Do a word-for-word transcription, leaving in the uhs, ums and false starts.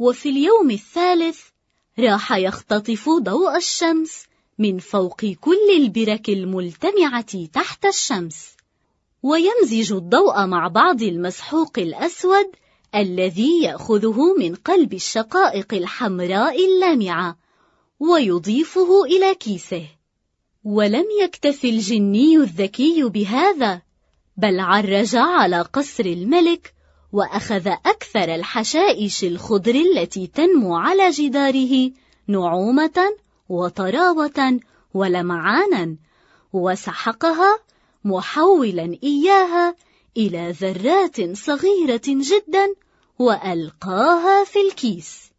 وفي اليوم الثالث راح يختطف ضوء الشمس من فوق كل البرك الملتمعة تحت الشمس، ويمزج الضوء مع بعض المسحوق الأسود الذي يأخذه من قلب الشقائق الحمراء اللامعة ويضيفه إلى كيسه. ولم يكتف الجني الذكي بهذا، بل عرج على قصر الملك وأخذ أكثر الحشائش الخضر التي تنمو على جداره نعومة وطراوة ولمعانا، وسحقها محولا إياها إلى ذرات صغيرة جدا وألقاها في الكيس.